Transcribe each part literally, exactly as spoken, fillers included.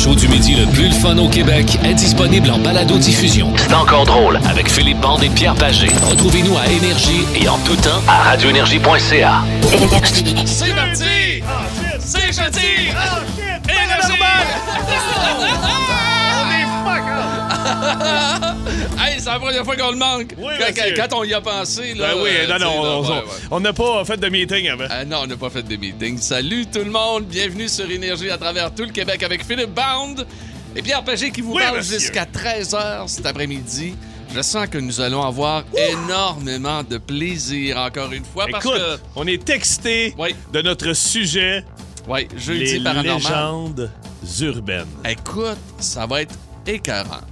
show du midi le plus le fun au Québec est disponible en balado-diffusion. C'est encore drôle avec Philippe Bande et Pierre Pagé. Retrouvez-nous à Énergie et en tout temps à radio énergie point c a. Énergie. C'est parti! Oh, shit! C'est jeudi! Oh, shit! Énergie! On est fuck up! Hey, c'est la première fois qu'on le manque. Oui, quand, monsieur. quand on y a pensé, là. Ben oui, euh, non, tu sais, non, là, on- ouais, on- ouais. on n'a pas fait de meeting avant. Ah non, on n'a pas fait de meeting. Salut tout le monde, bienvenue sur Énergie à travers tout le Québec avec Philippe Bound et Pierre Pagé qui vous Oui, parle monsieur. jusqu'à treize heures cet après-midi. Je sens que nous allons avoir énormément de plaisir encore une fois parce Écoute, que... on est texté Oui. de notre sujet, Oui, jeudi les paranormal. légendes urbaines. Écoute, ça va être écœurant.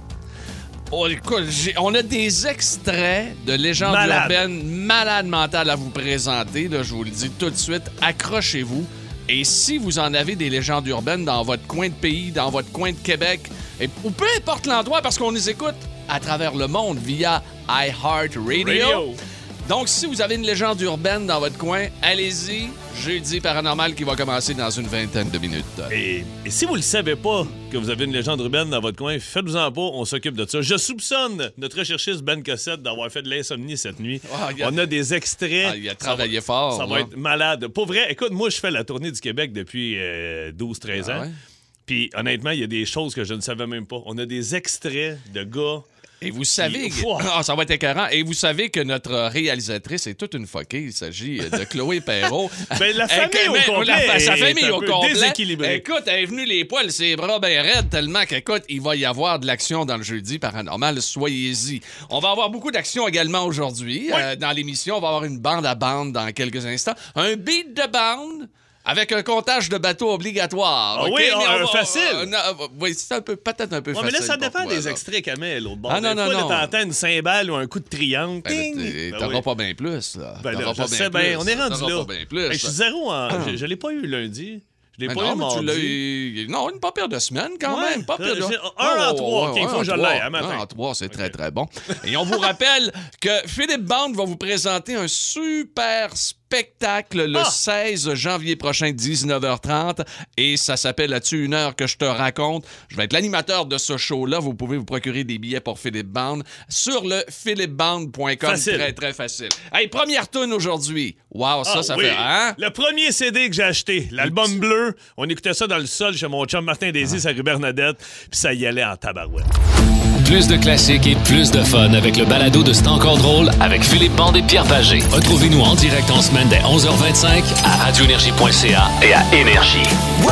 Oh, écoute, j'ai- on a des extraits de légendes Malade. urbaines malades mentales à vous présenter. Là, je vous le dis tout de suite, accrochez-vous. Et si vous en avez des légendes urbaines dans votre coin de pays, dans votre coin de Québec, et, ou peu importe l'endroit, parce qu'on les écoute à travers le monde via iHeartRadio. Radio. Donc, si vous avez une légende urbaine dans votre coin, allez-y. Jeudi paranormal qui va commencer dans une vingtaine de minutes. Et, et si vous le savez pas que vous avez une légende urbaine dans votre coin, faites-vous-en pas, on s'occupe de ça. Je soupçonne notre recherchiste Ben Cossette d'avoir fait de l'insomnie cette nuit. Ah, il a- On a des extraits. Ah, il a Ça travaillé va- fort, Ça va là. être malade. Pour vrai, écoute, moi, je fais la tournée du Québec depuis euh, douze treize Ah ans. ouais? Puis honnêtement, il y a des choses que je ne savais même pas. On a des extraits de gars. Et vous savez... Il- que- Ouah. Ah, ça va être écœurant. Et vous savez que notre réalisatrice est toute une fuckée. Il s'agit de Chloé Perrault. Ben, la famille Eh, au mais- complet la- sa est famille un au peu complet. déséquilibrée. Écoute, elle est venue les poils, ses bras bien raides, tellement qu'écoute, il va y avoir de l'action dans le jeudi paranormal. Soyez-y. On va avoir beaucoup d'action également aujourd'hui. Oui. Euh, dans l'émission, on va avoir une bande à bande dans quelques instants. Un beat de bande. Avec un comptage de bateaux obligatoire. Ah OK? oui, Mais ah, on va- facile. euh, non, euh, oui, c'est un peu, peut-être un peu Ouais, facile. mais là, ça pour dépend toi, des là. extraits qu'elle met, l'autre bord. Ah, non, Des non, fois, là, non. t'entends une cymbale ou un coup de triangle. Ben, là, Ting! t'es- Ben T'auras oui. pas bien plus, là. Ben là, T'auras je pas sais bien bien, plus. on est rendu T'auras là. pas bien plus. Hey, je suis zéro en... Je, je l'ai pas eu lundi. Je l'ai Mais pas non, eu mais tu l'as mardi. eu... Non, une pas pire de semaine quand Ouais. même. Pas pire de... J'ai- un en trois, OK, il faut que je l'aille, à matin. Un en trois, c'est très, très bon. Et on vous rappelle que Philippe Bande va vous présenter un super spectacle le Ah! seize janvier prochain, dix-neuf heures trente. Et ça s'appelle As-tu une heure que je te raconte? Je vais être l'animateur de ce show-là. Vous pouvez vous procurer des billets pour Philippe Bande sur le philippe bande point com. Facile. Très, très facile. Hey, première tune aujourd'hui. Wow, ça, Ah, ça oui. fait... Hein? Le premier C D que j'ai acheté, l'album bleu, on écoutait ça dans le sol chez mon chum Martin Désir, à rue Bernadette, puis ça y allait en tabarouette. Plus de classiques et plus de fun avec le balado de C'est encore drôle avec Philippe Bande et Pierre Pagé. Retrouvez-nous en direct en semaine dès onze heures vingt-cinq à radio énergie point c a et à Énergie.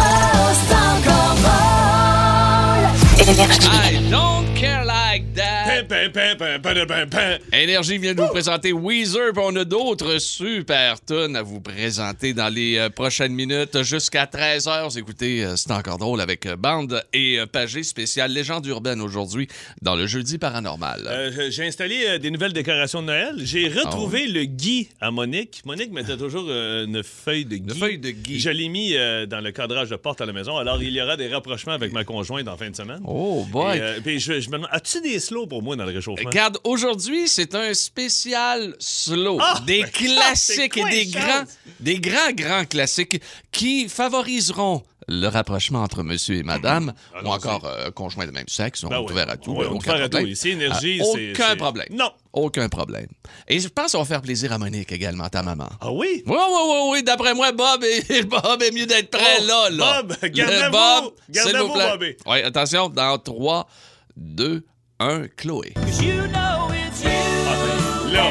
Énergie. I don't care like that. Pin, pin, pin, pin, pin, pin, pin. Énergie vient de vous présenter Weezer, puis on a d'autres super tunes à vous présenter dans les euh, prochaines minutes. Jusqu'à treize heures, vous écoutez euh, C'est encore drôle avec euh, Bande et euh, Pagé spécial Légende urbaine aujourd'hui dans le Jeudi paranormal. Euh, j'ai installé euh, des nouvelles décorations de Noël. J'ai retrouvé le gui à Monique. Monique mettait toujours euh, une feuille de gui. Une feuille de gui. Je l'ai mis euh, dans le cadrage de porte à la maison. Alors, il y aura des rapprochements avec ma conjointe en fin de semaine. Oh boy! Et, euh, puis je, je me demande, as-tu des slows pour moi dans le réchauffement? Regarde, aujourd'hui, c'est un spécial slow. Ah, des ben, classiques c'est quoi et des les grands, chances? des grands, grands classiques qui favoriseront le rapprochement entre monsieur et madame, Ah, ou non, encore euh, conjoint de même sexe. On Ben est oui. ouvert à tout. Oui, euh, on est aucun ouvert à tout problème. ici. Énergie, Euh, c'est- Aucun c'est- problème. Non. Aucun problème. Et je pense qu'on va faire plaisir à Monique également, ta maman. Ah oui? Oui, oui, oui, oui. D'après moi, Bob est, Bob est mieux d'être prêt Oh, là, là. Bob, Le gardez-vous. Bob, Gardez-vous, s'il vous plaît. Bobby. Oui, attention, dans trois, deux, un, Chloé. Ah, ben, là.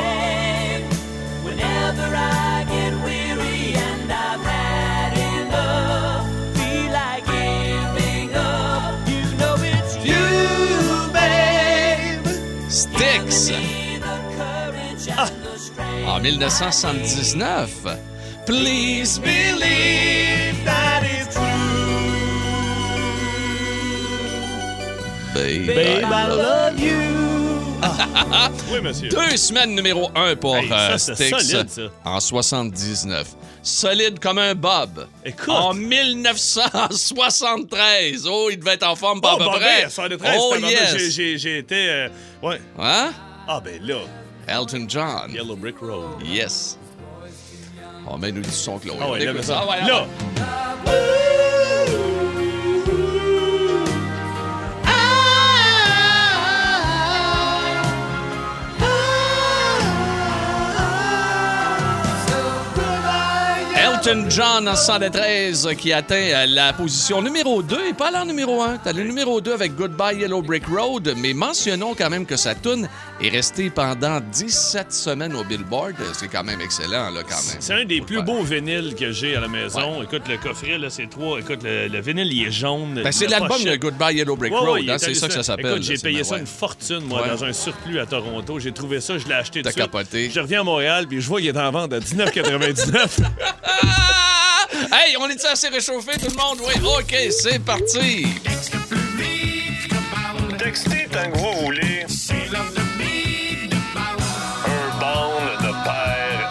Styx. Ah. En dix-neuf cent soixante-dix-neuf. Please believe that it's true. Babe, Babe, I love you. Oui, monsieur. Deux semaines numéro un pour Hey, ça, euh, c'est Styx solide, ça. en soixante-dix-neuf. Solide comme un Bob. Écoute. En dix-neuf cent soixante-treize. Oh, il devait être en forme pas Oh, à peu Bobby, près. à soixante-treize, Oh, tabarnak, j'ai- yes. j'ai- J'ai été... euh, ouais. Hein? Ah, ben là. Elton John. Yellow Brick Road. Yes. On met nous du son, Chloé. Ah On ouais, là, écoute mais ça. ça. Ah ouais, Là. Elton John en soixante-treize qui atteint la position numéro deux et pas la numéro un. T'as le numéro deux avec Goodbye Yellow Brick Road, mais mentionnons quand même que sa toune est restée pendant dix-sept semaines au Billboard. C'est quand même excellent, là, quand même. C'est un des Faut plus faire. beaux vinyles que j'ai à la maison. Ouais. Écoute, le coffret, là, c'est trois. Écoute, le, le vinyle, il est jaune. Ben, c'est l'album de Goodbye Yellow Brick ouais, Road, ouais, hein, c'est ça que ça s'appelle. Écoute, j'ai là, payé mais, ça ouais. une fortune, moi, Ouais. dans un surplus à Toronto. J'ai trouvé ça, je l'ai acheté tout T'as de suite. capoté. Je reviens à Montréal, puis je vois qu'il est en vente à dix-neuf quatre-vingt-dix-neuf. Hey, on est-tu assez réchauffé, tout le monde? Oui, OK, c'est parti. Textez tant que vous voulez. Un bond ne perd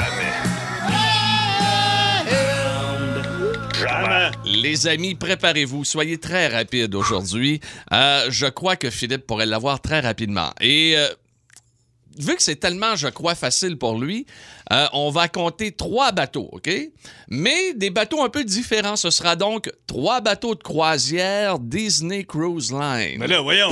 jamais. Jamais. Les amis, préparez-vous. Soyez très rapides aujourd'hui. Euh, je crois que Philippe pourrait l'avoir très rapidement. Et euh, vu que c'est tellement, je crois, facile pour lui, euh, on va compter trois bateaux, OK? Mais des bateaux un peu différents. Ce sera donc trois bateaux de croisière Disney Cruise Line. Mais là, voyons.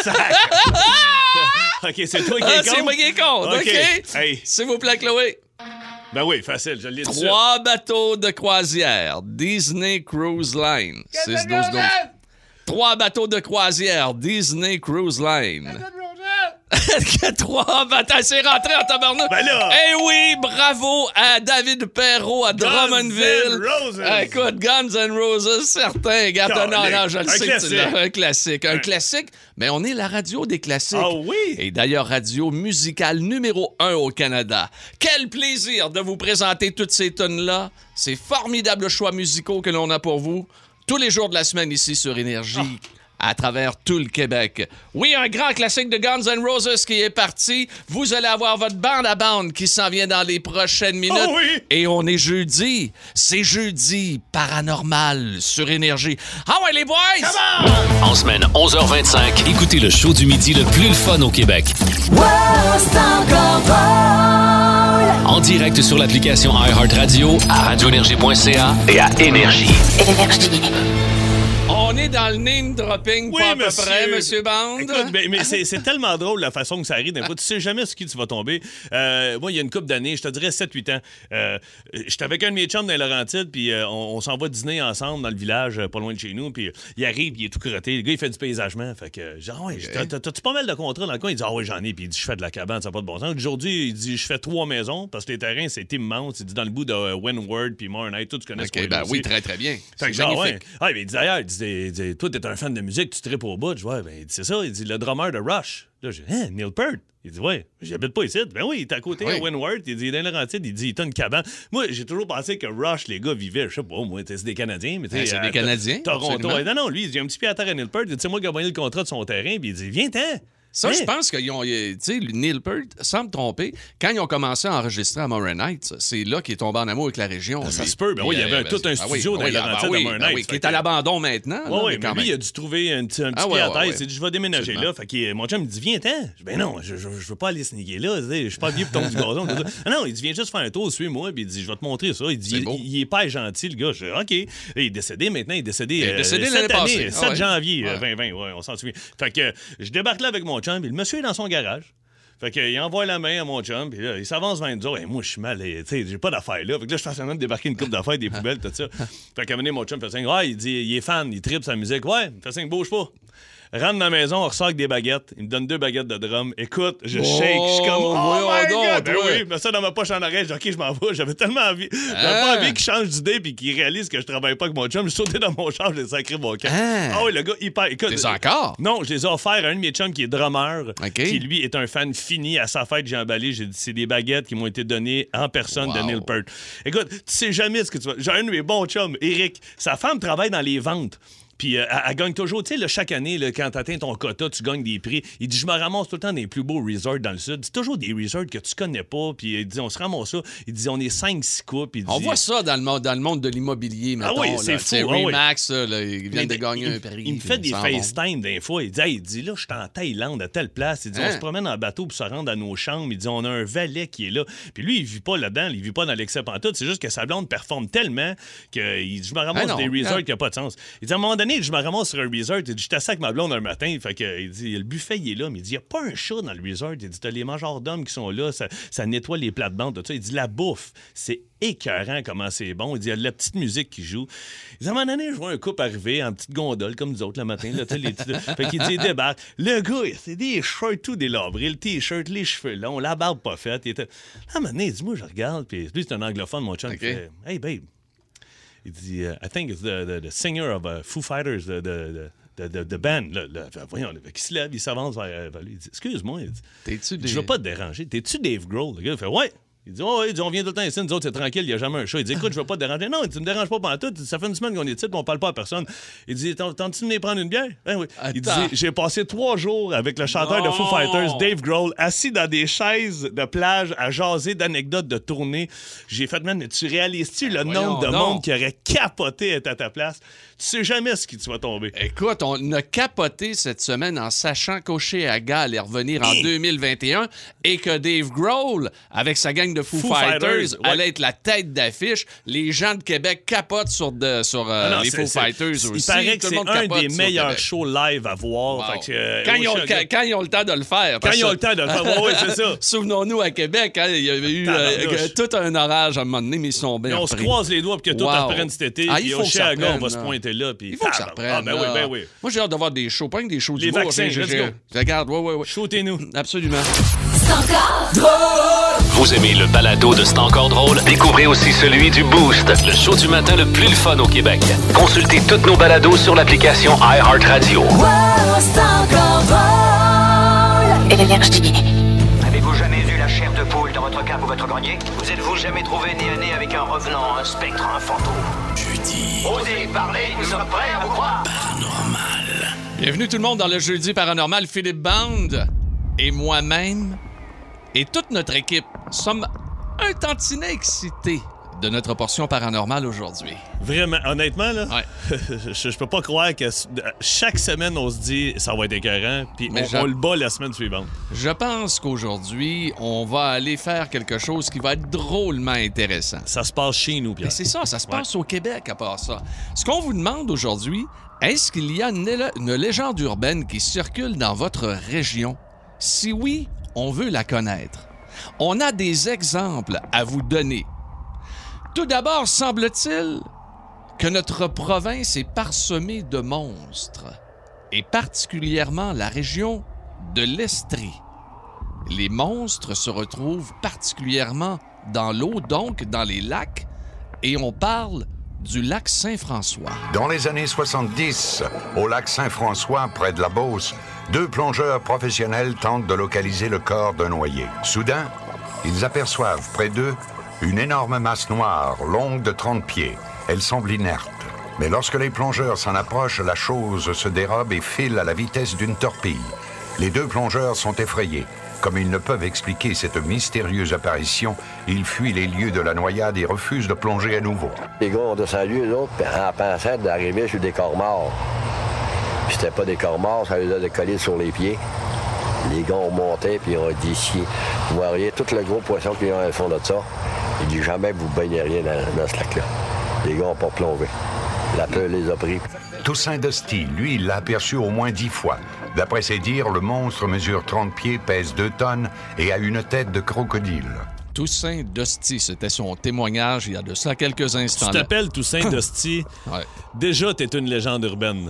OK, c'est toi qui Ah, es c'est moi qui compte, OK? OK. Hey. S'il vous plaît, Chloé. Ben oui, facile, je l'ai dit. Trois bateaux de croisière Disney Cruise Line. six douze douze. Trois bateaux de croisière Disney Cruise Line. Trois bateaux. C'est rentré en tabarnak. Ben là. Eh oui, bravo à David Perrault à Drummondville. N' Roses. Ah, écoute, Guns N' Roses, certain. Regarde, non, Calique. non, je le Un sais que tu classique. l'as. Un classique. Un classique, mais on est la radio des classiques. Ah oui? Et d'ailleurs, radio musicale numéro un au Canada. Quel plaisir de vous présenter toutes ces tonnes-là. Ces formidables choix musicaux que l'on a pour vous tous les jours de la semaine ici sur Énergie. À travers tout le Québec. Oui, un grand classique de Guns N' Roses qui est parti. Vous allez avoir votre bande à bande qui s'en vient dans les prochaines minutes. Oh oui! Et on est jeudi. C'est jeudi paranormal sur Énergie. Ah ouais, les boys! En semaine onze heures vingt-cinq, écoutez le show du midi le plus le fun au Québec. En direct sur l'application iHeartRadio, à radio énergie point c a et à Énergie. On est dans le name dropping, Oui, pas à monsieur. peu près, Monsieur Band. Écoute, mais, mais c'est, c'est tellement drôle la façon que ça arrive. Des fois, tu sais jamais sur qui tu vas tomber. Euh, moi, il y a une couple d'années, je te dirais sept huit ans, euh, j'étais avec un de mes chums dans les Laurentides, puis euh, on, on s'en va dîner ensemble dans le village, euh, pas loin de chez nous, puis il arrive, puis il est tout crotté. Le gars, il fait du paysagement. Fait que, euh, genre, ouais, Okay. t'as, t'as-tu pas mal de contrats dans le coin? Il dit, ah oui, j'en ai, puis il dit, je fais de la cabane, ça n'a pas de bon sens. Aujourd'hui, il dit, je fais trois maisons, parce que les terrains, c'est immense. Il dit, dans le bout de euh, Windward, puis Moornight, tout, tu connais ce OK, coin-là ben oui, aussi. très, très bien. Fait C'est que genre, magnifique. ouais. Ah, mais il dit d'ailleurs, il dit, il dit, toi, t'es un fan de musique, tu tripes au bout. Je dis, ouais, ben, il dit, c'est ça. Il dit, le drummer de Rush. Là, j'ai dit, hein, Neil Peart. Il dit, ouais, j'habite pas ici. Ben oui, il est à côté Oui. à Windward. Il dit, dans les Laurentides, il dit, il t'a une cabane. Moi, j'ai toujours pensé que Rush, les gars, vivaient, je sais pas, moi, c'est des Canadiens. Mais tu sais, Ben, c'est des à- Canadiens, Toronto. absolument. Non, non, lui, il dit, un petit pied à terre à Neil Peart. Il dit, c'est moi qui ai gagné le contrat de son terrain. Puis il dit, viens-t'en. Ça, Mais- je pense qu'ils ont. Tu sais, Neil Peart, sans me tromper, quand ils ont commencé à enregistrer à Morin Heights, c'est là qu'il est tombé en amour avec la région. Ah, ça lui. se peut. Ben oui, il y avait Euh, tout un ah studio oui, dans les ah oui, Laurentides ah oui, à Morin ah oui, Heights. qui est Fait à que- l'abandon maintenant. là, Oui, oui, mais quand mais lui, il même. a dû trouver un petit, un petit Ah, pied ouais, à ouais, terre. ouais. Il s'est dit, je vais déménager Absolument. là. Fait que mon chum, il dit, viens-t'en. Je dis, ben non, je, je, je veux pas aller sneaker là. tu sais, Je suis pas vieux pour tomber du gazon. tout ça. Ah non, il dit, viens juste faire un tour, suis-moi. Puis il dit, je vais te montrer ça. Il dit, C'est il, beau. il est pas gentil, le gars. Je dis, OK. Et il est décédé maintenant. Il est décédé, Il est euh, décédé cette l'année année, passée. Ah sept ouais. janvier euh, Ouais. vingt vingt. Ouais, on s'en souvient. Fait que je débarque là avec mon chum. Puis le monsieur est dans son garage. Fait qu'il envoie la main à mon chum, puis là, il s'avance vers nous autres. Hey, moi, je suis mal, tu sais, j'ai pas d'affaires là. Fait que là, je fais seulement de débarquer une coupe d'affaires, des poubelles, tout ça. Fait qu'à un moment donné, mon chum fait cinq. Ouais, il dit, il est fan, il tripe sa musique. Ouais, il fait cinq, bouge pas. Rentre dans la maison, on ressort avec des baguettes. Il me donne deux baguettes de drum. Écoute, je Oh, shake. Je suis comme, oh voyons my donc, God! Ben toi. oui, je mets ça dans ma poche en oreille. Je dis, OK, je m'en vais. J'avais tellement envie. J'avais Ah. pas envie qu'il change d'idée puis qu'il réalise que je travaille pas avec mon chum. Je sautais dans mon char, je l'ai sacré mon camp. Ah. Ah oui, le gars, hyper. Écoute, T'es encore? non, je les ai offerts à un de mes chums qui est drummer, OK. qui lui est un fan fini. À sa fête, j'ai emballé. J'ai dit, c'est des baguettes qui m'ont été données en personne de Wow. Neil Peart. Écoute, tu sais jamais ce que tu vas. J'ai un de mes bons chums, Eric. Sa femme travaille dans les ventes. Puis euh, elle, elle gagne toujours, tu sais, là, chaque année, là, quand tu atteins ton quota, tu gagnes des prix. Il dit, je me ramasse tout le temps dans les plus beaux resorts dans le sud. C'est toujours des resorts que tu connais pas. Puis il dit, on se ramasse ça. Il dit, on est cinq six couples. Il On dit, voit ça dans le monde, dans le monde de l'immobilier, Ah mettons. oui, là. c'est Tu sais, fou, ah oui. Remax, là, là, ils viennent de Mais gagner il, un prix. il me fait puis des ils s'en vont. FaceTime des fois. Il dit, hey, il dit là, je suis en Thaïlande, à telle place. Il dit, Hein? on se promène en bateau pour se rendre à nos chambres. Il dit, on a un valet qui est là. Puis lui, il vit pas là-dedans. Il vit pas dans l'excès pantoute. C'est juste que sa blonde performe tellement qu'il dit, je me ramasse Ah non, des resorts ah. qui n'ont pas de sens. Il dit, à un moment donné, donné, je me ramasse sur un resort. Il dit, j'étais assis avec ma blonde un matin. Fait que, il dit, le buffet, il est là. Mais il dit, il n'y a pas un chat dans le resort. Il dit, t'as les majordomes qui sont là. Ça, ça nettoie les plates-bandes. Tout ça. Il dit, la bouffe, c'est écœurant comment c'est bon. Il dit, il y a de la petite musique qui joue. Il dit, à un moment donné, je vois un couple arriver en petite gondole, comme nous autres, le matin. Là, les petits... Fait qu'il dit, il débarque. Le gars, c'est des shirts tout délabrés, le t-shirt, les cheveux longs, la barbe pas faite. Il était... À un moment donné, il dit, moi, je regarde. Puis lui, c'est un anglophone, mon chum. Okay. Il fait, hey, babe. Il dit, uh, I think it's the, the, the singer of uh, Foo Fighters, the, the, the, the, the band. Là, là, voyons, il se lève, il s'avance vers, vers lui. Il dit, excuse-moi. Il dit, T'es-tu des... je veux pas te déranger. T'es-tu Dave Grohl? Le gars, il fait, ouais. Il dit, oh, il dit, on vient tout le temps ici, nous autres, c'est tranquille, il n'y a jamais un chat. Il dit, écoute, je veux pas te déranger. Non, tu me déranges pas pendant tout. Ça fait une semaine qu'on est ici, puis on parle pas à personne. Il dit, tentes-tu de venir prendre une bière? Ben oui. Il dit, j'ai passé trois jours avec le chanteur non. de Foo Fighters, Dave Grohl, assis dans des chaises de plage à jaser d'anecdotes de tournée. J'ai fait, man, tu réalises-tu le Voyons nombre de donc. monde qui aurait capoté être à ta place? Tu sais jamais ce qui tu vas tomber. Écoute, on a capoté cette semaine en sachant qu'Oshé Aga allait revenir en Hey. deux mille vingt et un et que Dave Grohl, avec sa gang de Foo, Foo Fighters, Fighters, ouais. allait être la tête d'affiche. Les gens de Québec capotent sur, de, sur euh, Ah non, les c'est- Foo c'est- Fighters aussi. Il paraît que Tout le c'est monde un capote des sur meilleurs Québec. shows live à voir. Wow. Fait que, euh, quand, ils ont, Oceaga- quand, quand ils ont le temps de le faire. Quand parce ils ont que- le temps de le faire, oui, c'est ça. Souvenons-nous, à Québec, hein, il y avait eu euh, Tabarnouche. tout un orage à un moment donné, mais ils sont bien Et on se repris. croise les doigts pour que tout Wow. reprenne cet été. Ah, puis il faut que ça Oceaga, on va reprenne, se là. pointer là. Puis Il faut que ça tabarnak. reprenne. Ah, ben oui, là. ben oui. Moi, j'ai hâte de voir des shows, pas que des shows Les du beau, vaccins, j'ai- let's j'ai- go. Regarde, ouais, ouais, ouais. Shootez-nous. Absolument. Vous aimez le balado de C'est encore drôle? Découvrez aussi celui du Boost, le show du matin le plus le fun au Québec. Consultez toutes nos balados sur l'application iHeartRadio. Avez-vous jamais eu la chair de poule dans votre cave ou votre grenier? Vous êtes-vous jamais trouvé nez à nez avec un revenant, un spectre, un fantôme? Jeudi. Osez parler, nous sommes prêts à vous croire. Bienvenue tout le monde dans le Jeudi Paranormal. Philippe Band et moi-même et toute notre équipe sommes un tantinet excités de notre portion paranormale aujourd'hui. Vraiment, honnêtement, là, Ouais. je, je peux pas croire que s- chaque semaine, on se dit ça va être écœurant, puis Mais on, je- on le bat la semaine suivante. Je pense qu'aujourd'hui, on va aller faire quelque chose qui va être drôlement intéressant. Ça se passe chez nous, Pierre. Mais c'est ça, ça se Ouais. passe au Québec à part ça. Ce qu'on vous demande aujourd'hui, est-ce qu'il y a une, éle- une légende urbaine qui circule dans votre région? Si oui, on veut la connaître. On a des exemples à vous donner. Tout d'abord, semble-t-il que notre province est parsemée de monstres, et particulièrement la région de l'Estrie. Les monstres se retrouvent particulièrement dans l'eau, donc dans les lacs, et on parle du lac Saint-François. Dans les années soixante-dix, au lac Saint-François, près de la Beauce, deux plongeurs professionnels tentent de localiser le corps d'un noyé. Soudain, ils aperçoivent près d'eux une énorme masse noire, longue de trente pieds. Elle semble inerte. Mais lorsque les plongeurs s'en approchent, la chose se dérobe et file à la vitesse d'une torpille. Les deux plongeurs sont effrayés. Comme ils ne peuvent expliquer cette mystérieuse apparition, ils fuient les lieux de la noyade et refusent de plonger à nouveau. Les gars ont descendu, eux autres, puis en pensant d'arriver sur des corps morts. Puis c'était pas des corps morts, ça les a décollés sur les pieds. Les gars ont monté, puis ils ont décié. Vous voyez tout le gros poisson qu'il y a au fond de ça. Il dit jamais que vous baigneriez dans, dans ce lac-là. Les gars n'ont pas plongé. La peur les a pris. Toussaint Dostie, lui, il l'a aperçu au moins dix fois. D'après ses dires, le monstre mesure trente pieds, pèse deux tonnes et a une tête de crocodile. Toussaint Dostie, c'était son témoignage il y a de ça quelques Tu instants. t'appelles Toussaint Dostie. Ouais. Déjà, t'es une légende urbaine.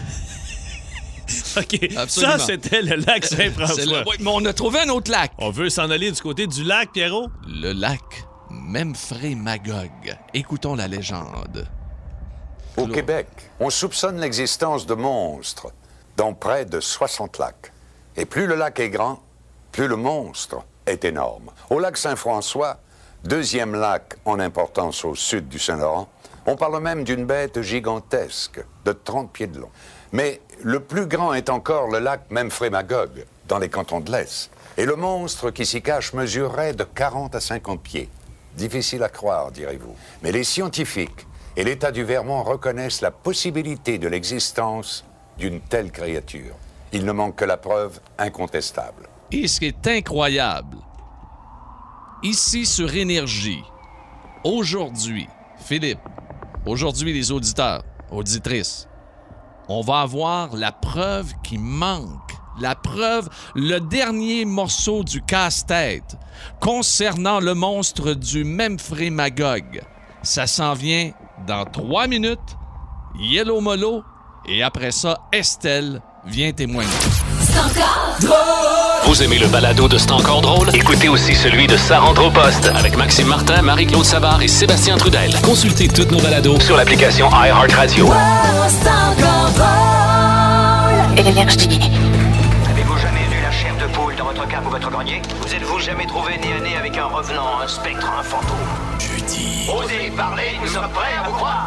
OK. Absolument. Ça, c'était le lac C'est Saint-François. le- oui, mais on a trouvé un autre lac. On veut s'en aller du côté du lac, Pierrot? Le lac Memphremagog. Écoutons la légende. Au Québec, on soupçonne l'existence de monstres dans près de soixante lacs. Et plus le lac est grand, plus le monstre est énorme. Au lac Saint-François, deuxième lac en importance au sud du Saint-Laurent, on parle même d'une bête gigantesque de trente pieds de long. Mais le plus grand est encore le lac Memphremagog, dans les cantons de l'Est. Et le monstre qui s'y cache mesurerait de quarante à cinquante pieds. Difficile à croire, direz-vous. Mais les scientifiques et l'État du Vermont reconnaissent la possibilité de l'existence d'une telle créature. Il ne manque que la preuve incontestable. Et ce qui est incroyable, ici sur Énergie, aujourd'hui, Philippe, aujourd'hui les auditeurs, auditrices, on va avoir la preuve qui manque. La preuve, le dernier morceau du casse-tête concernant le monstre du Memphrey Magog. Ça s'en vient dans trois minutes. Yellow Molo. Et après ça, Estelle vient témoigner. Vous aimez le balado de C'est encore drôle? Écoutez aussi celui de Sa rentre au poste avec Maxime Martin, Marie-Claude Savard et Sébastien Trudel. Consultez toutes nos balados sur l'application iHeartRadio. Énergie. Avez-vous jamais vu la chair de poule dans votre cave ou votre grenier? Vous êtes-vous jamais trouvé nez à nez avec un revenant, un spectre, un fantôme? Jeudi. Osez parler, nous sommes prêts à vous croire.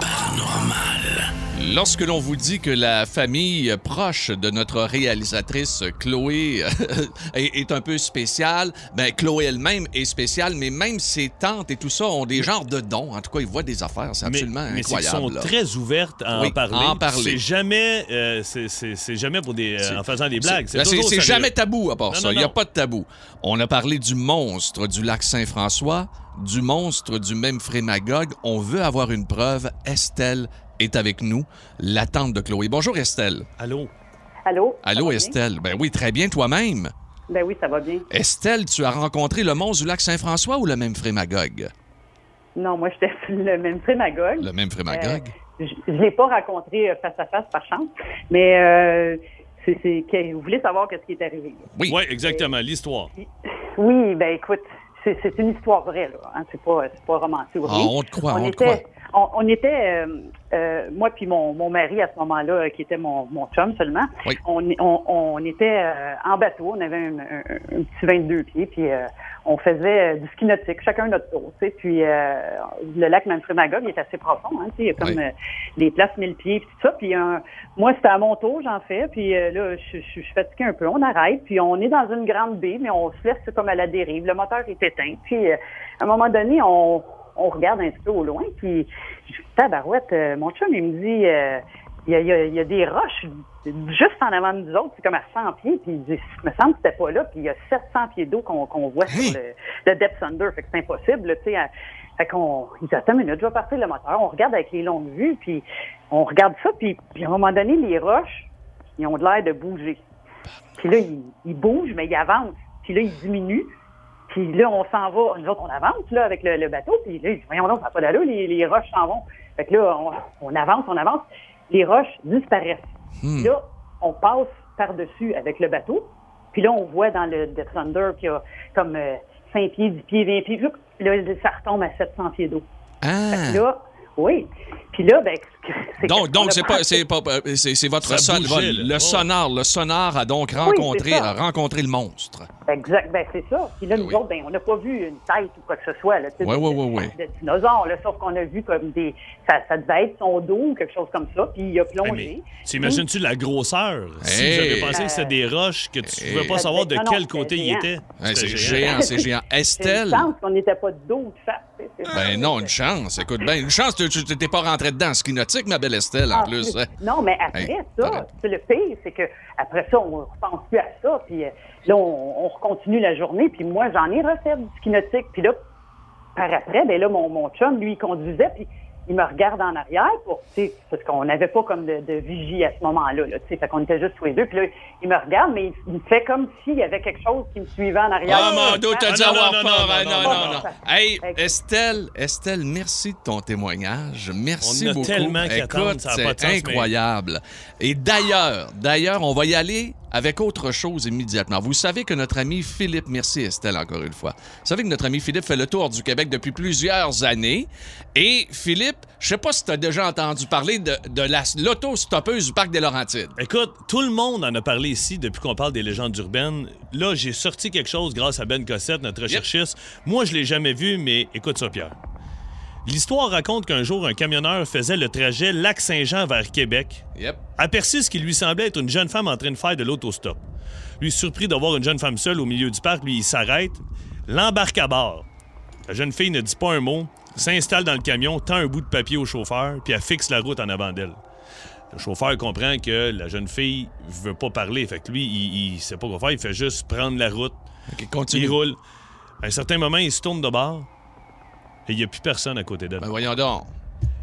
Lorsque l'on vous dit que la famille proche de notre réalisatrice Chloé est, est un peu spéciale, ben Chloé elle-même est spéciale, mais même ses tantes et tout ça ont des genres de dons. En tout cas, ils voient des affaires, c'est absolument mais, mais incroyable. Mais ils sont là. très ouvertes à oui, en parler. En parler. C'est jamais, euh, c'est, c'est, c'est jamais pour des, euh, en faisant des blagues. C'est, c'est, c'est jamais tabou à part non, ça. Il n'y a pas de tabou. On a parlé du monstre du lac Saint-François, du monstre du Memphrey Magog. On veut avoir une preuve. Estelle est avec nous, la tante de Chloé. Bonjour Estelle. Allô? Allô? Allô Estelle. Ben oui, très bien toi-même. Ben oui, ça va bien. Estelle, tu as rencontré le monstre du lac Saint-François ou le Memphrey Magog? Non, moi, j'étais le Memphrey Magog. Le Memphrey Magog? Euh, je ne l'ai pas rencontré euh, face à face, par chance, mais euh, c'est, c'est, que, vous voulez savoir qu'est-ce qui est arrivé. Là. Oui. Oui, exactement, l'histoire. Oui, ben écoute, c'est, c'est une histoire vraie, là. Hein, c'est pas, c'est pas romancé ou rien. Ah, on te croit, on, on était, te croit. On, on était, euh, euh, moi puis mon, mon mari à ce moment-là, euh, qui était mon, mon chum seulement, oui. on, on, on était euh, en bateau, on avait un, un, un petit vingt-deux pieds, puis euh, on faisait euh, du ski nautique, chacun notre tour, tu sais, puis euh, le lac Memphrey Magog est assez profond, hein, tu sais, il y a comme oui. euh, des places mille pieds, puis tout ça, puis euh, moi, c'était à mon tour, j'en fais, puis euh, là, je suis fatiguée un peu, on arrête, puis on est dans une grande baie, mais on se laisse comme à la dérive, le moteur est éteint, puis euh, à un moment donné, on... on regarde un petit peu au loin, puis je dis, tabarouette, euh, mon chum, il me dit, il euh, y, a, y, a, y a des roches juste en avant de nous autres, c'est comme à cent pieds, puis il dit, il me semble que c'était pas là, puis il y a sept cents pieds d'eau qu'on, qu'on voit hey. sur le, le Depth Under, fait que c'est impossible, tu sais. Fait qu'on, il dit, attends une minute, je vais partir le moteur, on regarde avec les longues vues, puis on regarde ça, puis, puis à un moment donné, les roches, ils ont de l'air de bouger. Puis là, ils, ils bougent, mais ils avancent, puis là, ils diminuent. Puis là, on s'en va, nous autres, on avance là avec le, le bateau, puis là, voyons donc, ça n'a pas d'allure, les, les roches s'en vont. Fait que là, on, on avance, on avance, les roches disparaissent. Hmm. Puis là, on passe par-dessus avec le bateau, puis là, on voit dans le Depth Under qu'il y a comme euh, cinq pieds, dix pieds, vingt pieds, puis là, ça retombe à sept cents pieds d'eau. Ah! Fait que là, oui. Puis là, ben, c'est donc, donc c'est pas, c'est pas, c'est, c'est votre son, bougeait, le, le sonar, le sonar a donc rencontré, oui, a rencontré le monstre. Exact, ben c'est ça. Puis là, nous oui. autres, ben, on n'a pas vu une tête ou quoi que ce soit, là, oui, de, oui, oui, oui. de, de dinosaure, là, sauf qu'on a vu comme des, ça, ça devait être son dos ou quelque chose comme ça, puis il a plongé. T'imagines-tu la grosseur? Hey. Si vous avez pensé euh, que c'était des roches, que tu ne pouvais pas savoir de non, quel non, côté il était. Hey, c'est géant, c'est géant. Estelle. Une chance qu'on n'était pas de dos ou de face. Ben non, une chance. Écoute, ben, une chance, tu n'étais pas rentré dedans en ski nautique, ma belle Estelle, en ah, plus. Hein? Non, mais après hey, ça, c'est le pire, c'est que après ça, on ne repense plus à ça, puis là, on, on continue la journée, puis moi, j'en ai refait du ski nautique, puis là, par après, ben là, mon, mon chum, lui, il conduisait, puis il me regarde en arrière, pour, parce qu'on n'avait pas comme de, de vigie à ce moment-là, là, fait qu'on était juste tous les deux, puis là, il me regarde, mais il, il fait comme s'il y avait quelque chose qui me suivait en arrière. Ah, mon dos, t'as dû avoir peur. Non, non, non. Hey, Estelle, Estelle, merci de ton témoignage. Merci beaucoup. On a tellement Écoute, c'est incroyable. Mais... Et d'ailleurs, d'ailleurs, on va y aller avec autre chose immédiatement. Vous savez que notre ami Philippe, merci Estelle encore une fois, vous savez que notre ami Philippe fait le tour du Québec depuis plusieurs années. Et Philippe, je sais pas si tu as déjà entendu parler de, de la, l'autostoppeuse du Parc des Laurentides. Écoute, tout le monde en a parlé ici depuis qu'on parle des légendes urbaines. Là, j'ai sorti quelque chose grâce à Ben Cossette, notre recherchiste. Yep. Moi, je l'ai jamais vu, mais écoute ça, Pierre. L'histoire raconte qu'un jour, un camionneur faisait le trajet Lac-Saint-Jean vers Québec. Yep. Aperçut ce qui lui semblait être une jeune femme en train de faire de l'autostop. Lui, surpris de voir une jeune femme seule au milieu du parc, lui, il s'arrête, l'embarque à bord. La jeune fille ne dit pas un mot, s'installe dans le camion, tend un bout de papier au chauffeur, puis elle fixe la route en avant d'elle. Le chauffeur comprend que la jeune fille veut pas parler, fait que lui, il, il sait pas quoi faire, il fait juste prendre la route. Okay, continue. Il roule. À un certain moment, il se tourne de bord. Et il n'y a plus personne à côté d'elle. Ben voyons donc.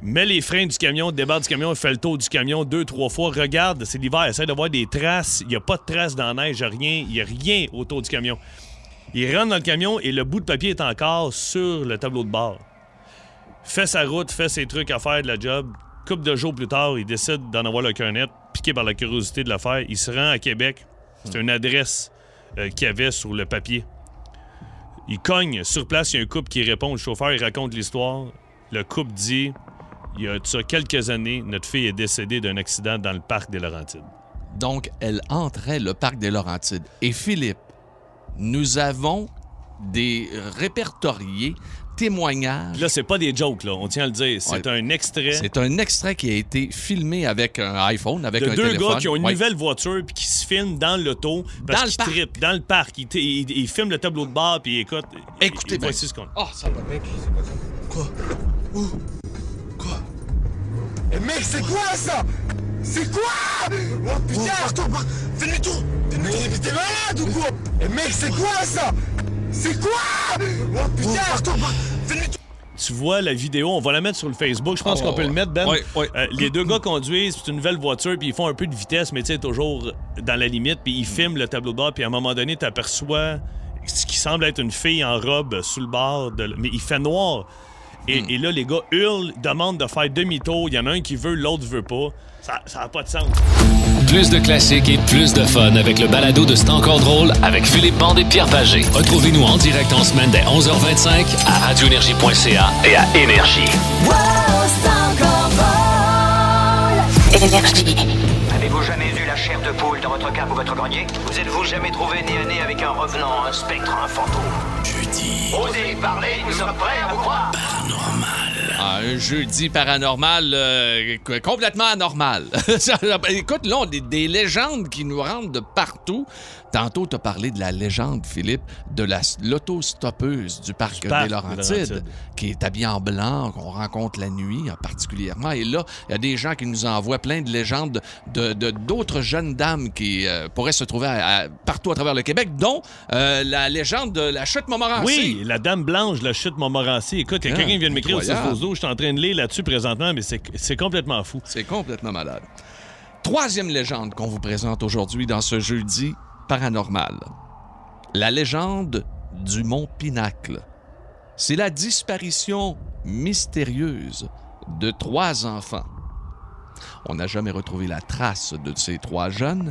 met les freins du camion, débarque du camion, fait le tour du camion deux, trois fois, regarde, c'est l'hiver, essaie de voir des traces, il n'y a pas de traces dans la neige, rien, il n'y a rien autour du camion. Il rentre dans le camion et le bout de papier est encore sur le tableau de bord. Fait sa route, fait ses trucs à faire de la job. Couple de jours plus tard, il décide d'en avoir le cœur net, piqué par la curiosité de l'affaire. Il se rend à Québec. C'est une adresse euh, qu'il y avait sur le papier. Il cogne. Sur place, il y a un couple qui répond. Le chauffeur, il raconte l'histoire. Le couple dit, il y a de ça quelques années, notre fille est décédée d'un accident dans le parc des Laurentides. Donc, elle entrait le parc des Laurentides. Et Philippe, nous avons des répertoriés témoignages. Là, c'est pas des jokes, là. On tient à le dire. C'est ouais. un extrait. C'est un extrait qui a été filmé avec un iPhone, avec de un deux téléphone. gars qui ont une ouais. nouvelle voiture puis qui se filment dans l'auto parce dans qu'ils le parc. trippent dans le parc. Ils, ils, ils filment le tableau de bord puis écoute. Écoutez, bien. Voici ce qu'on a. Oh, ça va. Mec, c'est pas ça. Quoi? Où? Quoi? Eh mec, c'est quoi ça? C'est quoi? Oh putain, retourne, fais demi-tour. Mais t'es malade ou quoi? Eh mec, c'est quoi ça? C'est quoi? Oh putain, retourne, fais demi-tour. Tu vois la vidéo, on va la mettre sur le Facebook. Je pense oh, qu'on peut ouais. le mettre, Ben. Ouais, ouais. Euh, les deux gars conduisent, c'est une nouvelle voiture, puis ils font un peu de vitesse, mais tu sais, toujours dans la limite, puis ils filment le tableau de bord, puis à un moment donné, tu aperçois ce qui semble être une fille en robe sous le bord, de... mais il fait noir. Et, mm. et là, les gars hurlent, demandent de faire demi-tour. Il y en a un qui veut, l'autre veut pas. Ça n'a pas de sens. Plus de classiques et plus de fun avec le balado de C'est encore drôle avec Philippe Bande et Pierre Pagé. Retrouvez-nous en direct en semaine dès onze heures vingt-cinq à radio énergie point c a et à Énergie. Wow, c'est encore drôle. Énergie. Avez-vous jamais vu la chair de poule dans votre cave ou votre grenier? Vous êtes-vous jamais trouvé nez à nez avec un revenant, un spectre, un fantôme? Jeudi. Osez parler, nous sommes prêts à vous croire. Paranormal. Ah, un jeudi paranormal euh, complètement anormal. Écoute, là, on a des, des légendes qui nous rentrent de partout. Tantôt, tu as parlé de la légende, Philippe, de la, l'autostoppeuse du parc, du parc des Laurentides, Laurentides, qui est habillée en blanc, qu'on rencontre la nuit particulièrement. Et là, il y a des gens qui nous envoient plein de légendes de, de, d'autres jeunes dames qui euh, pourraient se trouver à, à, partout à travers le Québec, dont euh, la légende de la chute Montmorency. Oui, la Dame Blanche de la chute Montmorency. Écoute, il y a quelqu'un qui vient de m'écrire au six douze. Je suis en train de lire là-dessus présentement, mais c'est, c'est complètement fou. C'est complètement malade. Troisième légende qu'on vous présente aujourd'hui dans ce jeudi paranormal. La légende du Mont Pinacle. C'est la disparition mystérieuse de trois enfants. On n'a jamais retrouvé la trace de ces trois jeunes.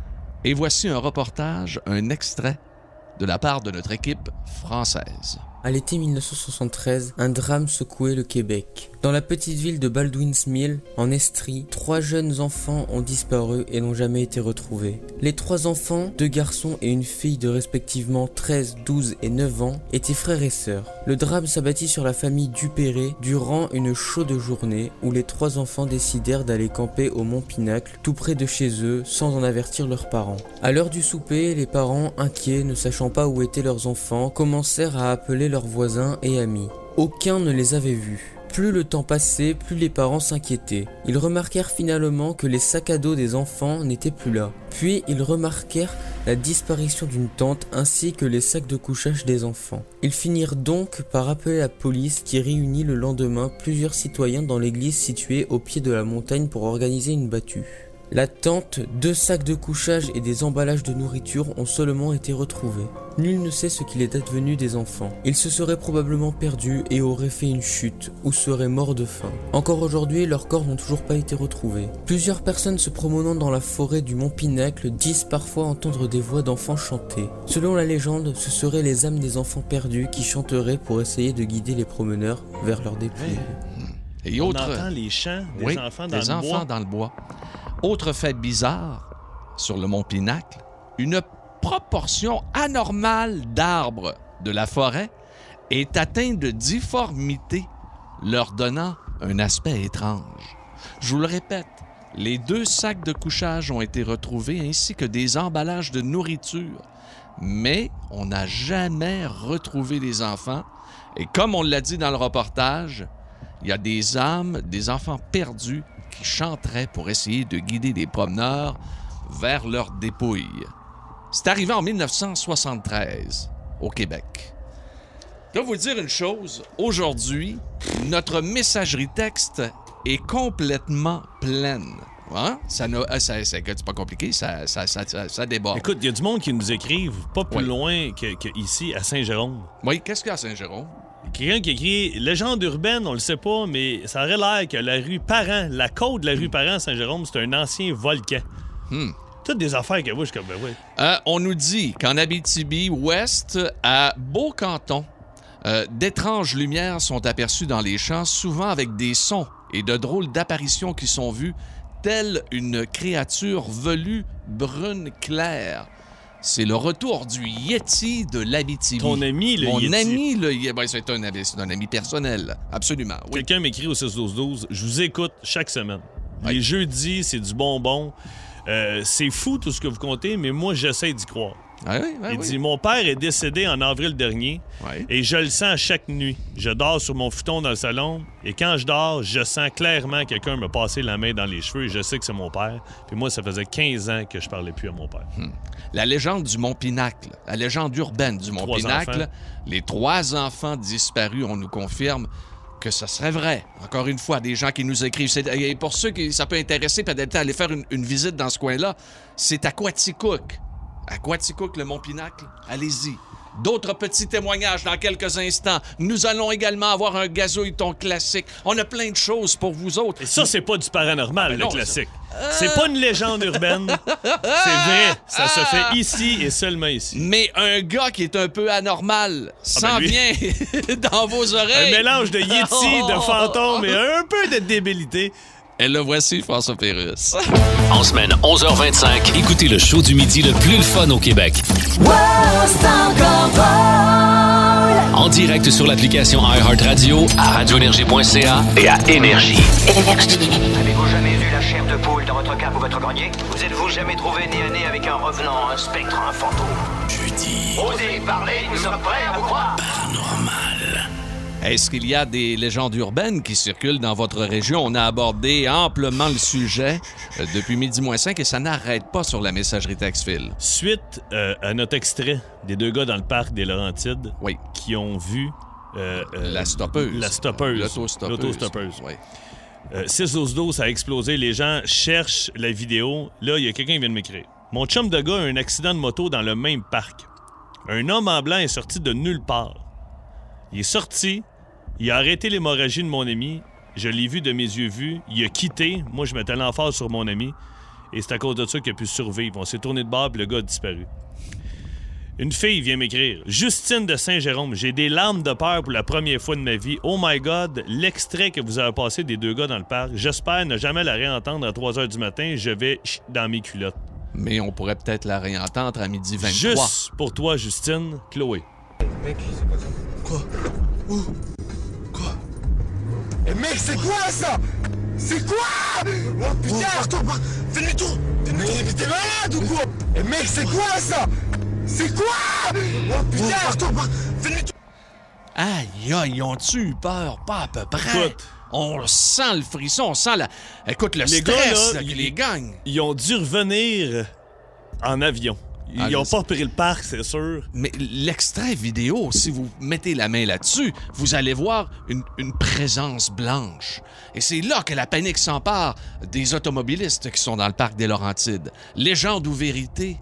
Et voici un reportage, un extrait de la part de notre équipe française. À l'été mille neuf cent soixante-treize, un drame secouait le Québec. Dans la petite ville de Baldwin's Mill, en Estrie, trois jeunes enfants ont disparu et n'ont jamais été retrouvés. Les trois enfants, deux garçons et une fille de respectivement treize, douze et neuf ans, étaient frères et sœurs. Le drame s'abattit sur la famille Dupéré durant une chaude journée où les trois enfants décidèrent d'aller camper au Mont Pinacle, tout près de chez eux, sans en avertir leurs parents. À l'heure du souper, les parents, inquiets, ne sachant pas où étaient leurs enfants, commencèrent à appeler leurs voisins et amis. Aucun ne les avait vus. Plus le temps passait, plus les parents s'inquiétaient. Ils remarquèrent finalement que les sacs à dos des enfants n'étaient plus là. Puis ils remarquèrent la disparition d'une tente ainsi que les sacs de couchage des enfants. Ils finirent donc par appeler la police qui réunit le lendemain plusieurs citoyens dans l'église située au pied de la montagne pour organiser une battue. La tente, deux sacs de couchage et des emballages de nourriture ont seulement été retrouvés. Nul ne sait ce qu'il est advenu des enfants. Ils se seraient probablement perdus et auraient fait une chute ou seraient morts de faim. Encore aujourd'hui, leurs corps n'ont toujours pas été retrouvés. Plusieurs personnes se promenant dans la forêt du Mont Pinacle disent parfois entendre des voix d'enfants chanter. Selon la légende, ce seraient les âmes des enfants perdus qui chanteraient pour essayer de guider les promeneurs vers leur dépouille. Et On autre... entend les chants des oui, enfants dans des le enfants bois. dans le bois. Autre fait bizarre, sur le Mont Pinacle, une proportion anormale d'arbres de la forêt est atteinte de difformité, leur donnant un aspect étrange. Je vous le répète, les deux sacs de couchage ont été retrouvés ainsi que des emballages de nourriture, mais on n'a jamais retrouvé les enfants. Et comme on l'a dit dans le reportage, il y a des âmes, des enfants perdus qui chanteraient pour essayer de guider les promeneurs vers leur dépouille. C'est arrivé en mille neuf cent soixante-treize, au Québec. Je dois vous dire une chose. Aujourd'hui, notre messagerie texte est complètement pleine. Hein? Ça n'a, ça, ça, c'est pas compliqué, ça, ça, ça, ça, ça déborde. Écoute, il y a du monde qui nous écrive pas plus Oui. loin que, que ici, à Saint-Jérôme. Oui, qu'est-ce qu'il y a à Saint-Jérôme? Quelqu'un qui écrit « Légende urbaine, on le sait pas, mais ça aurait l'air que la rue Parent, la côte de la rue Parent à Saint-Jérôme, c'est un ancien volcan. Hmm. » Toutes des affaires que moi, je suis comme, ben oui. Euh, on nous dit qu'en Abitibi-Ouest, à Beaucanton, euh, d'étranges lumières sont aperçues dans les champs, souvent avec des sons et de drôles d'apparitions qui sont vues, telle une créature velue brune claire. C'est le retour du Yeti de l'Abitibi. Ton ami, le Mon Yeti. ami, le Yeti. Ben, c'est, un, ami- c'est un ami personnel, absolument. Oui. Quelqu'un m'écrit au six douze douze, je vous écoute chaque semaine. Oui. Les jeudis, c'est du bonbon. Euh, c'est fou tout ce que vous comptez, mais moi, j'essaie d'y croire. Ah oui, ah Il oui. dit, mon père est décédé en avril dernier Ouais. et je le sens chaque nuit. Je dors sur mon futon dans le salon et quand je dors, je sens clairement quelqu'un me passer la main dans les cheveux et je sais que c'est mon père. Puis moi, ça faisait quinze ans que je parlais plus à mon père. Hmm. La légende du Mont Pinacle, la légende urbaine du Mont Trois Pinacle, enfants. les trois enfants disparus, on nous confirme que ce serait vrai. Encore une fois, des gens qui nous écrivent. C'est- et pour ceux qui ça peut intéresser, peut-être aller faire une, une visite dans ce coin-là, c'est à Quaticook. À Quaticook, le Mont Pinacle. Allez-y. D'autres petits témoignages dans quelques instants. Nous allons également avoir un gazouilleton classique. On a plein de choses pour vous autres. Et ça, c'est pas du paranormal, Ah, ben le non, classique. ça- C'est pas une légende urbaine. C'est vrai. Ça se fait ici et seulement ici. Mais un gars qui est un peu anormal s'en ben lui- vient dans vos Un oreilles. mélange de Yeti, de fantôme et un peu de débilité. Et le voici, François Pérusse. En semaine onze heures vingt-cinq, écoutez le show du midi le plus le fun au Québec. En direct sur l'application iHeartRadio, à radio énergie point c a et à Énergie. Avez-vous jamais vu la chair de poule dans votre cape ou votre grenier? Vous êtes-vous jamais trouvé nez à nez avec un revenant, un spectre, un fantôme? Jeudi. Osez parler, nous sommes prêts à vous croire. Paranormal. Est-ce qu'il y a des légendes urbaines qui circulent dans votre région? On a abordé amplement le sujet euh, depuis midi moins cinq et ça n'arrête pas sur la messagerie texte-fil. Suite euh, à notre extrait des deux gars dans le parc des Laurentides Oui. qui ont vu euh, euh, La stoppeuse. La stoppeuse. L'autostoppeuse. L'autostoppeuse. Oui. Euh, six douze douze a explosé. Les gens cherchent la vidéo. Là, il y a quelqu'un qui vient de m'écrire. Mon chum de gars a eu un accident de moto dans le même parc. Un homme en blanc est sorti de nulle part. Il est sorti. Il a arrêté l'hémorragie de mon ami. Je l'ai vu de mes yeux vus. Il a quitté. Moi, je mettais l'emphase sur mon ami. Et c'est à cause de ça qu'il a pu survivre. On s'est tourné de bord et le gars a disparu. Une fille vient m'écrire. Justine de Saint-Jérôme, j'ai des larmes de peur pour la première fois de ma vie. Oh my God, l'extrait que vous avez passé des deux gars dans le parc, j'espère ne jamais la réentendre à trois heures du matin. Je vais ch- dans mes culottes. Mais on pourrait peut-être la réentendre à midi vingt-trois. Juste pour toi, Justine, Chloé. Mec, c'est pas ça. Quoi? Où? Quoi? Eh mec, c'est quoi ça? C'est quoi? Oh putain, retourne, fais demi-tour! Mais t'es malade ou quoi? Eh mec, c'est quoi ça? C'est quoi? Oh putain, retourne, fais demi-tour! Aïe, aïe, ils ont-tu eu peur? Pas à peu près. Écoute. On sent le frisson, on sent la... Écoute, le Les gars, stress là, là, qui ils- les gagne. Ils ont dû revenir en avion. Ils Ah, n'ont je pas pris le parc, c'est sûr. Mais l'extrait vidéo, si vous mettez la main là-dessus, vous allez voir une, une présence blanche. Et c'est là que la panique s'empare des automobilistes qui sont dans le parc des Laurentides. Légende ou vérité?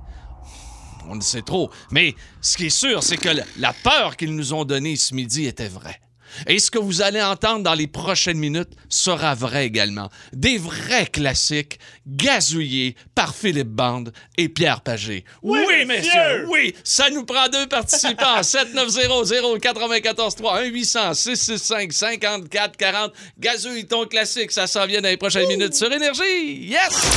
On ne sait trop. Mais ce qui est sûr, c'est que la- la peur qu'ils nous ont donnée ce midi était vraie. Et ce que vous allez entendre dans les prochaines minutes sera vrai également. Des vrais classiques gazouillés par Philippe Bande et Pierre Pagé. Oui, messieurs! Oui, ça nous prend deux participants. sept neuf zéro zéro neuf quatre trois un huit cents six six cinq cinquante-quatre quarante. Gazouille ton classique, ça s'en vient dans les prochaines minutes sur Énergie. Yes!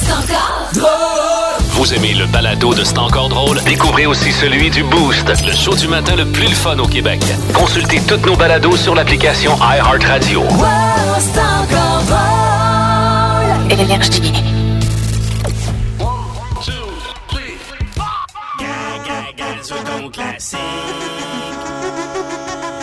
Vous aimez le balado de C'est encore drôle? Découvrez aussi celui du Boost, le show du matin le plus le fun au Québec. Consultez toutes nos balados sur l'application iHeartRadio. Énergie.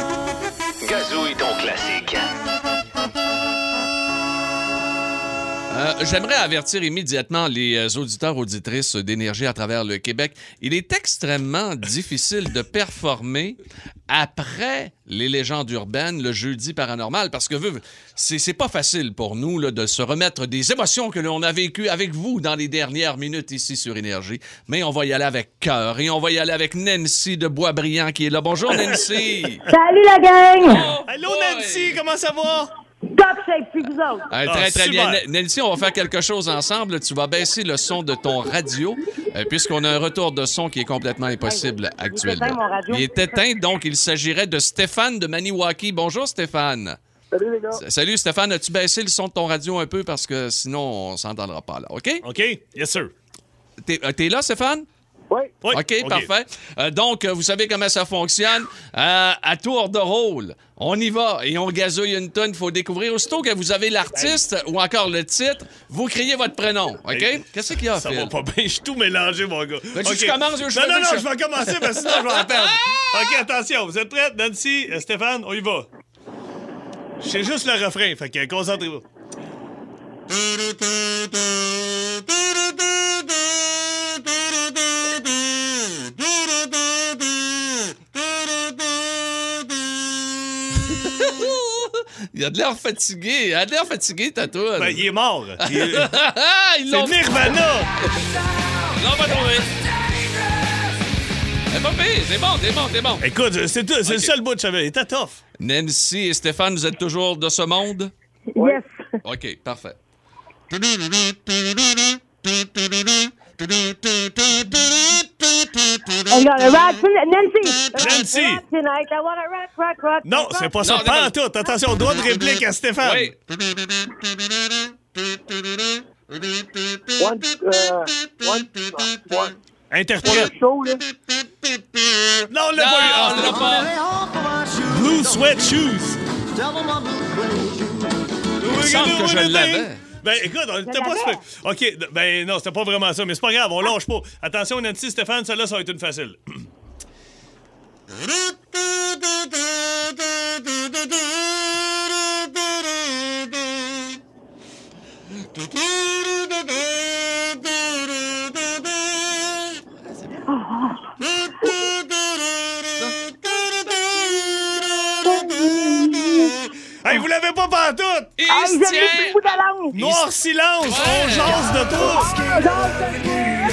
Gazouille ton classique. Euh, J'aimerais avertir immédiatement les euh, auditeurs auditrices d'énergie à travers le Québec. Il est extrêmement difficile de performer après les légendes urbaines le jeudi paranormal parce que c'est c'est pas facile pour nous là, de se remettre des émotions que l'on a vécues avec vous dans les dernières minutes ici sur Énergie. Mais on va y aller avec cœur et on va y aller avec Nancy de Boisbriand qui est là. Bonjour Nancy! Salut la gang! Oh, Allô Nancy, comment ça va? Top shape, puis vous autres. Ah, très, Ah, très super. bien. Nancy, on va faire quelque chose ensemble. Tu vas baisser le son de ton radio, euh, puisqu'on a un retour de son qui est complètement impossible actuellement. éteint, mon radio. Il est éteint, donc il s'agirait de Stéphane de Maniwaki. Bonjour, Stéphane. Salut les gars. S- Salut, Stéphane. As-tu baissé le son de ton radio un peu? Parce que sinon, on s'entendra pas, là. OK? OK, yes sir. T'es euh, t'es là, Stéphane? Oui. Oui, OK, parfait. Euh, donc, euh, vous savez comment ça fonctionne. Euh, à tour de rôle, on y va et on gazouille une tonne. Il faut découvrir. Aussitôt que vous avez l'artiste ou encore le titre, vous criez votre prénom. OK? Hey, Qu'est-ce qu'il y a, Ça Phil? va pas bien, je suis tout mélangé, mon gars. Ben, tu- OK. tu commences, je Non, non, fais non, ça. je vais commencer parce que sinon je vais entendre. OK, attention, vous êtes prêts? Nancy, euh, Stéphane, on y va. Je sais juste le refrain, fait que concentrez-vous. Il a de l'air fatigué. Il a de l'air fatigué, ta toune. Ben, il est mort. Il est- Ils C'est l'ont Nirvana. Ils l'ont pas trouvé. C'est pas pire. C'est bon, c'est bon, c'est bon. Écoute, c'est tout- c'est le OK. seul bout que je savais. Il était tough. Nancy et Stéphane, vous êtes toujours de ce monde? Yes. OK, parfait. I'm gonna rock tonight. Nancy. Nancy. Rock tonight. I wanna rock, rock, rock. Non, rock, c'est pas rock. ça. Non, Pas non. en tout. Attention, droit de réplique à Stéphane. Oui. One, euh, one, one. Interprète. Show, là. Non, on l'a pas eu. Ah, Non, on l'a pas. Blue Sweat Shoes. Il me semble que je l'avais. Ben écoute, on était pas l'avais. super. OK, d- ben non, c'était pas vraiment ça, mais c'est pas grave, on lâche pas. Attention, Nancy, Stéphane, celle-là, ça va être une facile. Hey, vous l'avez pas pantoute! Il Hey, se j'ai mis tient. le bout de la langue. Noir silence, on jase de tout!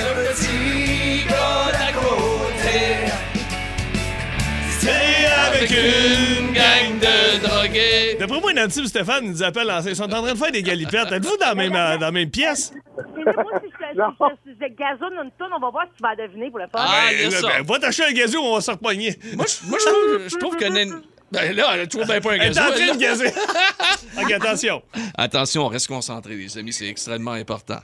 C'est avec une gang de drogués. D'après moi, Nancy et Stéphane nous appellent, en- ils sont en train de faire des galipettes. Êtes-vous dans la même, dans la même pièce? Mais moi, si je te si je te gazonne une tonne, on va voir si tu vas deviner pour le fun. Ah, il y a Ben, ça. ben, va t'acheter un gazou, on va se repogner. Moi, je, moi, je trouve, je trouve que Nan... Ben là, elle a toujours bien pas un Elle est gazou. en train elle, de là. gazer. OK, attention. Attention, on reste concentré, les amis. C'est extrêmement important.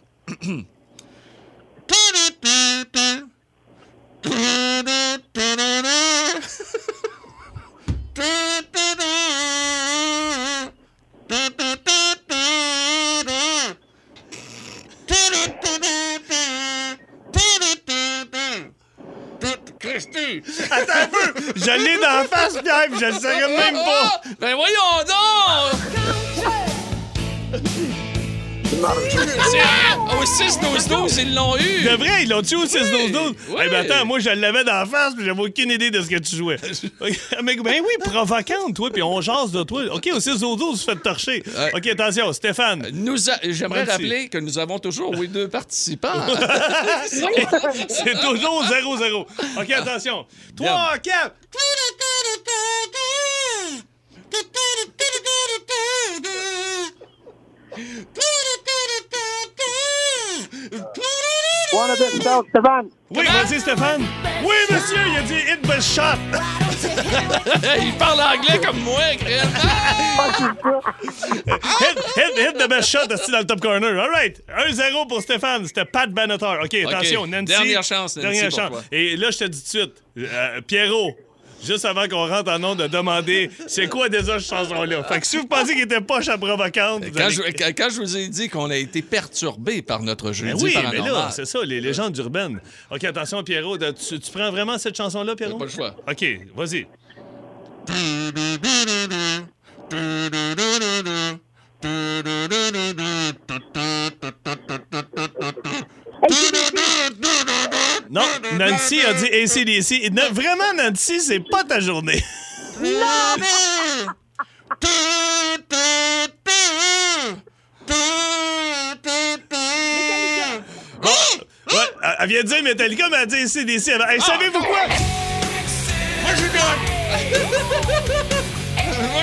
Christy! Attends un peu. Je l'ai dans la face, Pierre, puis je le savais même pas. Ah! Ben voyons donc! C'est- Au six douze douze, ils l'ont eu! De vrai, ils l'ont tué au six douze douze. Oui. Eh ben attends, moi je l'avais dans la face, puis j'avais aucune idée de ce que tu jouais. Mais ben oui, provocante, toi, puis on jase de toi. OK, au six douze douze, tu fais te torcher. Ouais. OK, attention, Stéphane. Nous a- J'aimerais Merci. rappeler que nous avons toujours oui, deux participants. C'est toujours zéro zéro. OK, attention. trois, quatre. One a bit south, Stéphane. Oui, vas-y, Stéphane. Oui, monsieur, il a dit hit the shot. Il parle anglais comme moi, Chris. hit, hit, hit the best shot, assis dans le top corner. All right. un zéro pour Stéphane. C'était Pat Benatar. OK, attention, Nancy. Dernière chance, Nancy, Dernière pour chance. toi. Et là, je te dis tout de suite, euh, Pierrot, juste avant qu'on rentre en nom de demander c'est quoi déjà cette chanson-là. Fait que si vous pensez qu'il était poche à provocante, vous Quand allez- je, quand, quand je vous ai dit qu'on a été perturbé par notre jeudi Ben oui, mais paranormal, là, c'est ça, les légendes urbaines. OK, attention, Pierrot. de- Tu, tu prends vraiment cette chanson-là, Pierrot? pas le choix. OK, vas-y. Nancy a dit A C D C. Na- Vraiment, Nancy, c'est pas ta journée. Bon, ouais, elle vient de dire Metallica, mais elle a dit A C D C. Hey, savez-vous quoi? Moi, je gagne! Moi,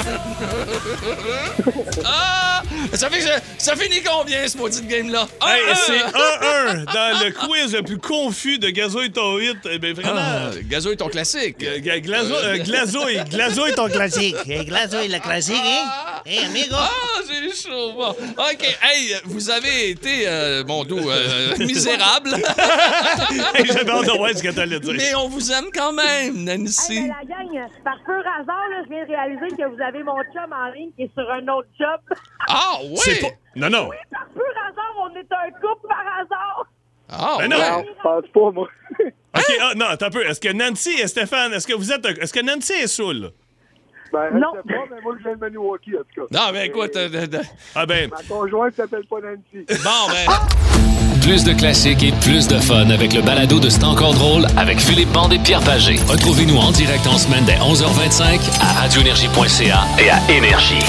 je gagne! Ah! Ça fait que je- ça finit combien, ce maudit game-là? Un, Hey, un. c'est un un dans le quiz le plus confus de Gazo et ton hit. Eh bien, vraiment. Ah, Gazo est ton classique. G- g- Glazo, euh, Glazo, et, Glazo est ton classique. Hey, Glazo est le classique, hein? Hey, amigo! Ah, j'ai chaud. Bon. OK. Hey, vous avez été, euh, mon doux, euh, misérable. Hey, j'avais hâte de voir ce que t'allais dire. Mais on vous aime quand même, Nancy. Hey, ben, la gang, par pur hasard, là, je viens de réaliser que vous avez mon chum en ligne qui est sur un autre job. Ah, oui! C'est pas... Non, non. Oui, par pur hasard, on est un couple par hasard. Ah, Ben non. ouais. Je pense pas, moi. OK, ah, non, attends un peu. Est-ce que Nancy et Stéphane, est-ce que vous êtes... Est-ce que Nancy est saoul? Ben, elle Non. sait pas, mais moi, je viens de Milwaukee, en tout cas. Non, mais écoute... euh, euh, euh, Ah ben... Ma conjointe s'appelle pas Nancy. bon, ben... Plus de classiques et plus de fun avec le balado de C'est encore drôle avec Philippe Bande et Pierre Pagé. Retrouvez-nous en direct en semaine dès onze heures vingt-cinq à radio énergie point c a et à Énergie.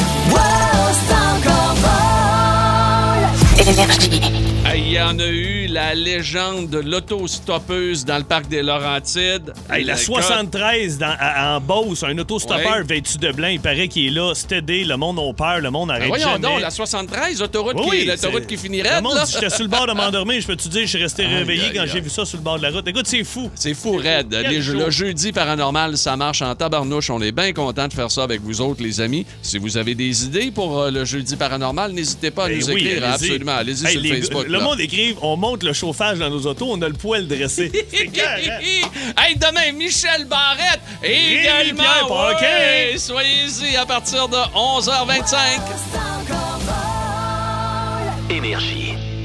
Énergie. Il y en a eu la légende de l'autostoppeuse dans le parc des Laurentides. Hey, la Le soixante-treize dans, à- en Beauce, un autostoppeur Ouais. vêtu de blanc, il paraît qu'il est là, stédé, le monde a peur, le monde Ben arrête voyons jamais. donc, la soixante-treize, autoroute, Oui, qui, l'autoroute c'est- qui finit Le raide, monde là. dit, j'étais sur le bord de m'endormir, je peux te dire, je suis resté Aïe, réveillé aïe, quand aïe. j'ai vu ça sur le bord de la route. Écoute, c'est fou. C'est fou, raide. Quel Les- show. le jeudi paranormal, ça marche en tabarnouche. On est bien content de faire ça avec vous autres, les amis. Si vous avez des idées pour euh, le jeudi paranormal, n'hésitez pas à Ben nous oui, écrire. allez-y. Absolument. Allez-y Hey, sur les le gars, Facebook. Le là. monde écrive, on monte le chauffage dans nos autos, on a le poil dressé. C'est carré. Hey, demain, Michel Barrette également. Pierre Paquin. Ouais, soyez-y à partir de onze heures vingt-cinq. Énergie.